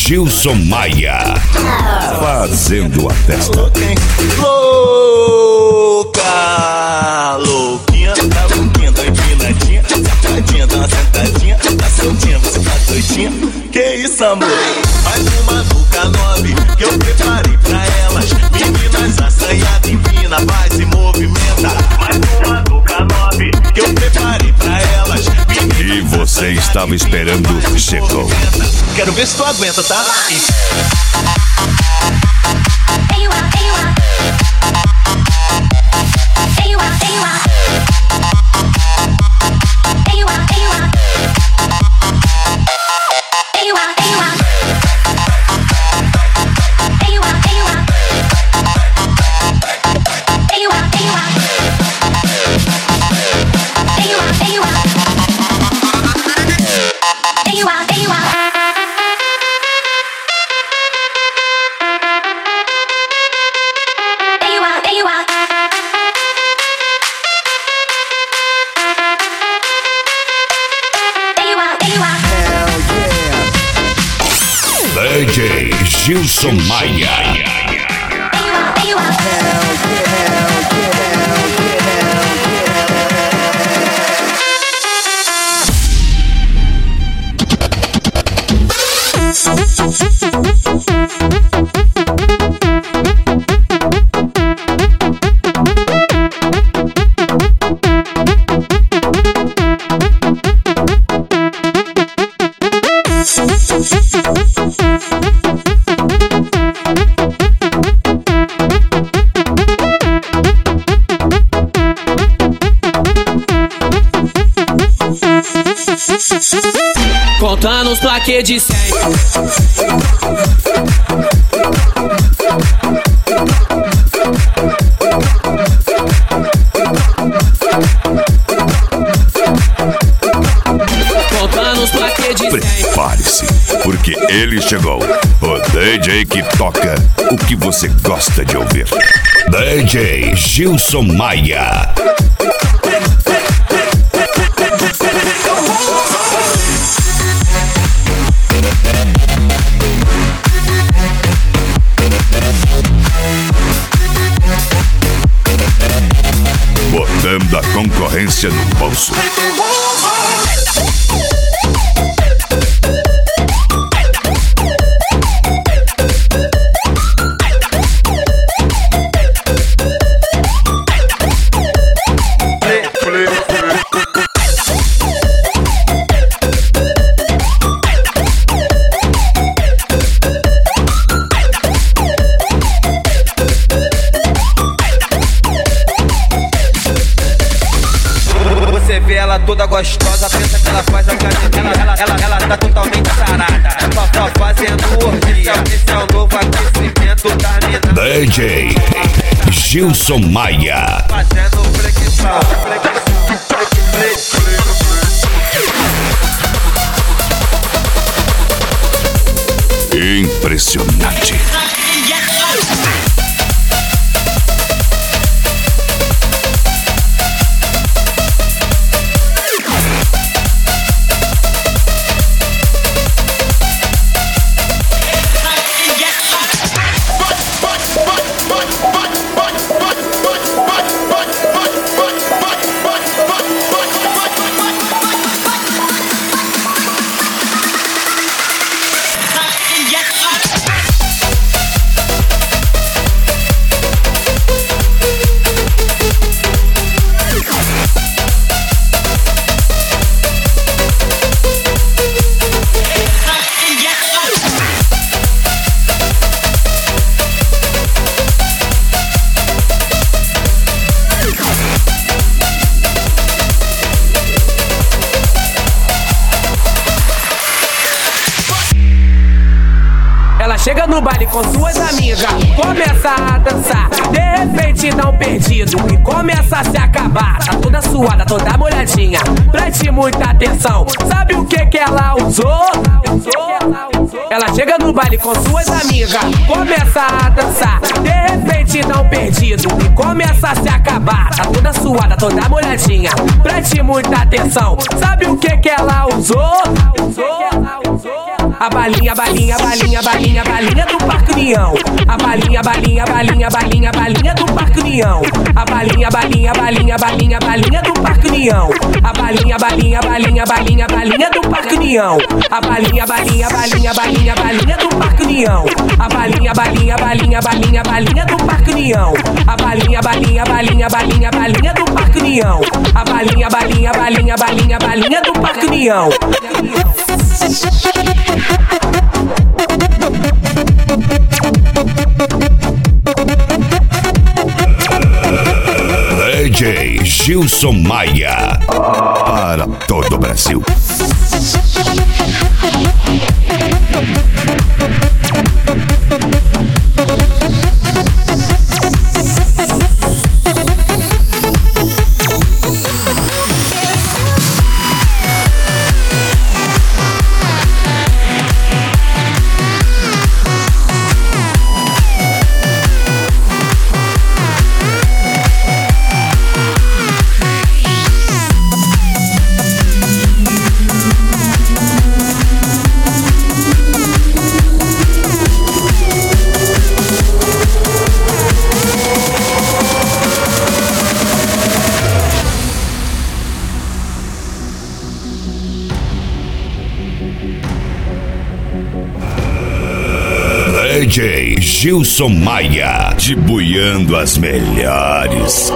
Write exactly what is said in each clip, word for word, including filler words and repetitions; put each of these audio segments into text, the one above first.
Gilson Maia, fazendo a festa. Louca, louquinha, tá louquinha, tá empinadinha, safadinha, dá uma sentadinha, tá soltinha, você tá doidinha. Que isso, amor? Mais uma nuca nove que eu preparei pra elas. Meninas assanhadas, empina, vai se movimenta. Mais uma nuca nove que eu preparei pra elas. E você estava esperando, chegou. Quero ver se tu aguenta, tá? D J Gilson Maia. Contando os plaquês de cem. Contando os plaquês de cem. Prepare-se, porque ele chegou. O D J que toca o que você gosta de ouvir. D J Gilson Maia. Botando a concorrência no bolso. Você vê ela toda gostosa, pensa que ela faz a caminhada. Ela, ela, ela, ela tá totalmente sarada. Só, só fazendo orgia. Esse é o novo aquecimento da mina. D J Gilson Maia. Fazendo flexão, flexão, flexão. Impressionante. Chega no baile com suas amigas, começa a dançar, de repente dá um perdido e começa a se acabar. Tá toda suada, toda molhadinha, preste muita atenção. Sabe o que que ela usou? Ela chega no baile com suas amigas, começa a dançar, de repente dá um perdido e começa a se acabar. Tá toda suada, toda molhadinha, preste muita atenção. Sabe o que que ela usou? A balinha, balinha, balinha, balinha, balinha do Parque União. A balinha, balinha, balinha, balinha, balinha do Parque União. A balinha, balinha, balinha, balinha, balinha do Parque União. A balinha, balinha, balinha, balinha, balinha do Parque União. A balinha, balinha, balinha, balinha, balinha do Parque União. A balinha, balinha, balinha, balinha, balinha do Parque União. A balinha, balinha, balinha, balinha, balinha do Parque União. A balinha, balinha, balinha, balinha, balinha do Parque União. D J Gilson Maia para todo o Brasil. D J Gilson Maia, dibuiando as melhores.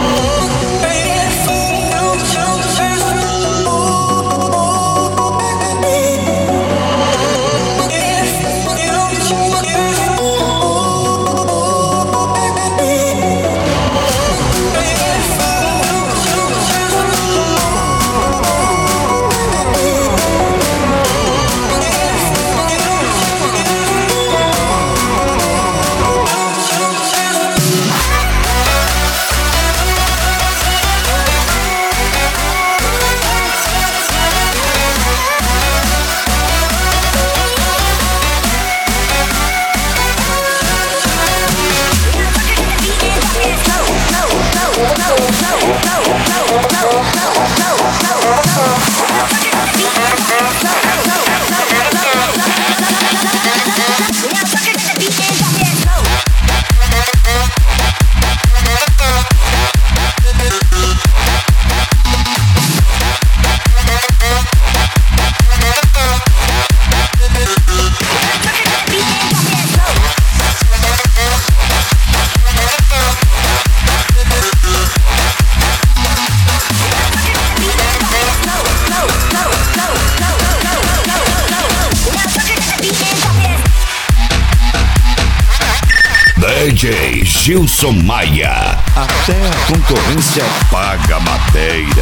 D J Gilson Maia, até a concorrência paga madeira.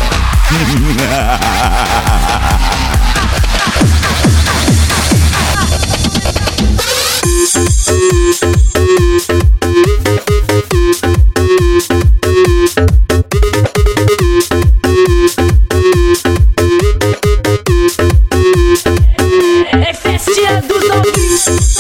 É festinha dos ouvintes.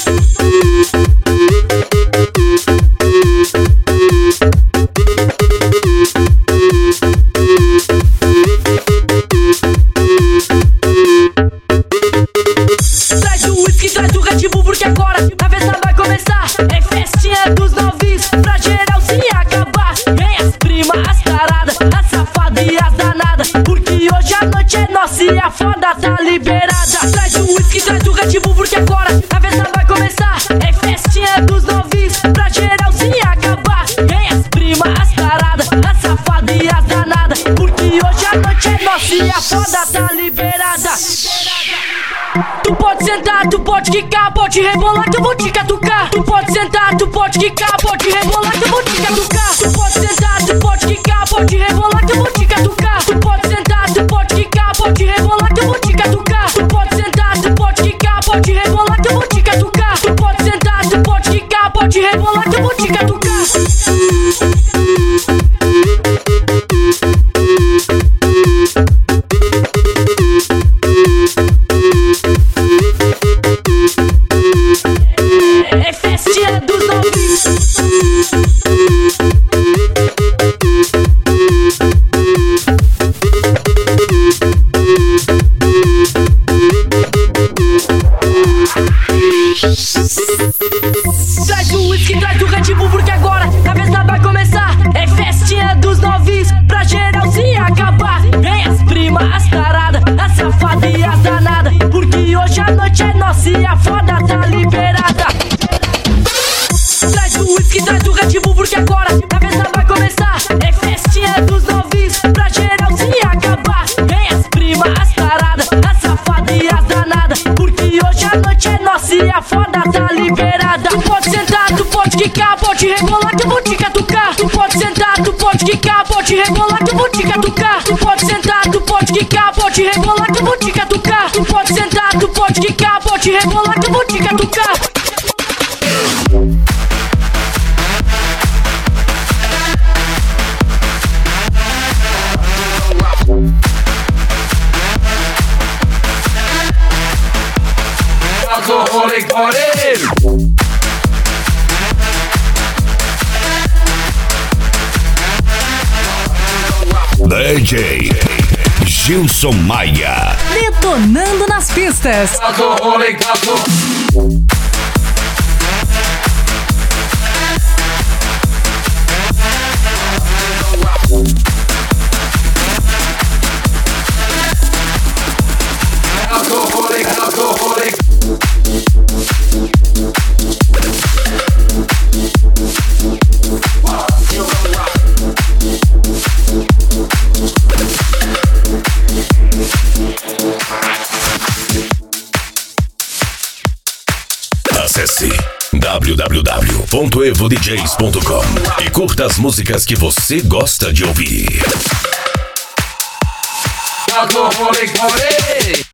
Traz o uísque, traz o Red Bull, porque agora a festa vai começar. É festinha dos novinhos, pra geral se acabar. Vem as primas, as taradas, as safadas e as danadas, porque hoje a noite é nossa e a foda tá liberada. Traz o uísque, traz o Red Bull, porque agora a festa vai começar. É festinha dos novinhos, pra geral se acabar. Vem as primas, as taradas, as safadas e as danadas, porque hoje a noite é nossa e a foda tá liberada. Tu pode sentar, tu pode quicar, pode rebolar que eu vou te catucar. Tu pode sentar, tu pode quicar, pode rebolar que eu vou te catucar. Tu pode sentar, tu pode quicar, pode rebolar que eu vou te catucar. Tu pode sentar, tu pode quicar, pode rebolar que eu vou te catucar. Tu pode sentar, tu pode quicar, pode rebolar que eu vou te catucar. Tu pode sentar, tu pode quicar, pode rebolar que eu vou te catucar. É festinha dos ouvintes. rebolar que eu vou te catucar. Tu pode sentar, tu pode quicar, pode rebolar que eu vou te catucar. Tu pode sentar, tu pode quicar, pode rebolar que eu vou te catucar. Tu pode sentar, tu pode quicar, pode rebolar que eu vou te catucar. D J Gilson Maia. Detonando nas pistas. Acesse w w w ponto evo d js ponto com e curta as músicas que você gosta de ouvir.